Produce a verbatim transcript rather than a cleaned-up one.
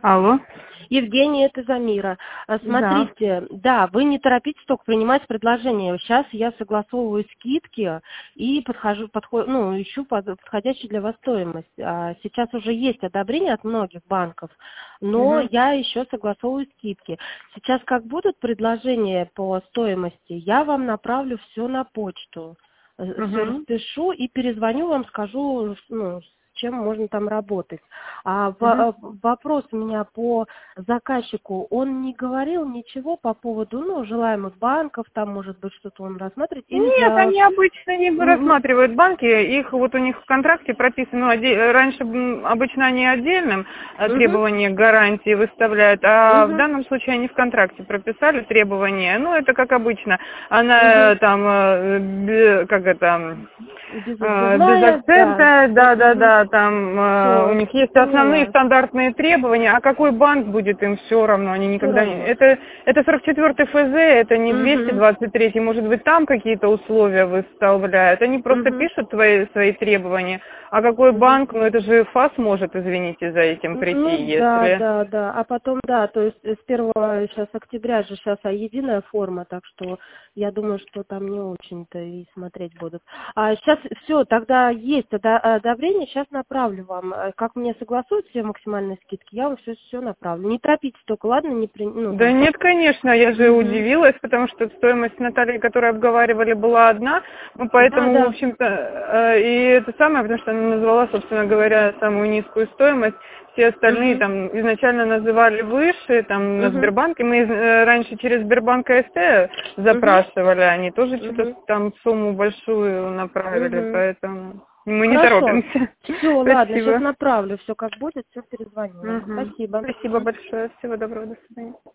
Алло. Евгения, это Замира. А, Да. Смотрите, да, вы не торопитесь только принимать предложение. Сейчас я согласовываю скидки и подхожу, подход, ну, ищу под- подходящую для вас стоимость. А, Сейчас уже есть одобрение от многих банков, но Угу. я еще согласовываю скидки. Сейчас как будут предложения по стоимости, я вам направлю все на почту. Все Угу. распишу и перезвоню вам, скажу, ну, с чем можно там работать. А в- Угу. а, вопрос у меня по заказчику, он не говорил ничего по поводу, ну, желаемых банков, там, может быть, что-то он рассматривает, или Нет, для... они обычно не М, м, рассматривают банки, их вот у них в контракте прописано, ну, оде- раньше м, обычно они отдельным э, мгм, требования к гарантии выставляют, а в мгм, данном случае они в контракте прописали требования, ну, это как обычно, она мгм. э, там, э, бе- как это, э, без Безотзывная, да. акцента, Угу. да-да-да, там э, у Все, них есть основные поняла. стандартные требования, а какой банк будет им все равно, они Все никогда не... равно. Это, это сорок четвёртый эф зэ, это не двести Угу, двадцать третий, может быть, там какие-то условия выставляют, они просто угу, пишут свои, свои требования, а какой угу. банк, ну это же ФАС может, извините, за этим прийти, Ну да, если... да, да. А потом, да, то есть с первого сейчас октября же сейчас а единая форма, так что я думаю, что там не очень-то и смотреть будут. А сейчас все, тогда есть одо- одобрение, сейчас направлю вам. Э, Как мне согласуют все максимальные скидки, я вам все все направлю. Не торопитесь только, ладно, не при... ну Да там. нет, конечно, я же Угу. удивилась, потому что стоимость Натальи, которую обговаривали, была одна, ну, Да, поэтому, в да. общем-то, э, и это самое, потому что она назвала, собственно говоря, самую низкую стоимость, все остальные Угу. там изначально называли выше, там на Угу. Сбербанке, мы э, раньше через Сбербанк АСТ Угу. запрашивали, они тоже что-то Угу. там сумму большую направили, Угу. поэтому мы не Хорошо. торопимся. Все, ладно, сейчас Спасибо. направлю, все как будет, все перезвоню вам. Мгм. Спасибо. Спасибо большое, всего доброго, до свидания.